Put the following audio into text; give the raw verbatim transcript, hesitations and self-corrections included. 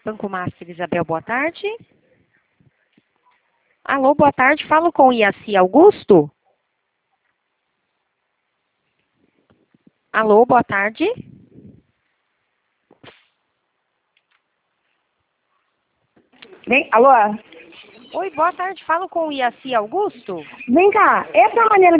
Banco Master, Isabel, boa tarde. Alô, boa tarde. Falo com o Iaci Augusto. Alô, boa tarde. Vem, alô? Oi, boa tarde. Falo com o Iaci Augusto. Vem cá, essa maneira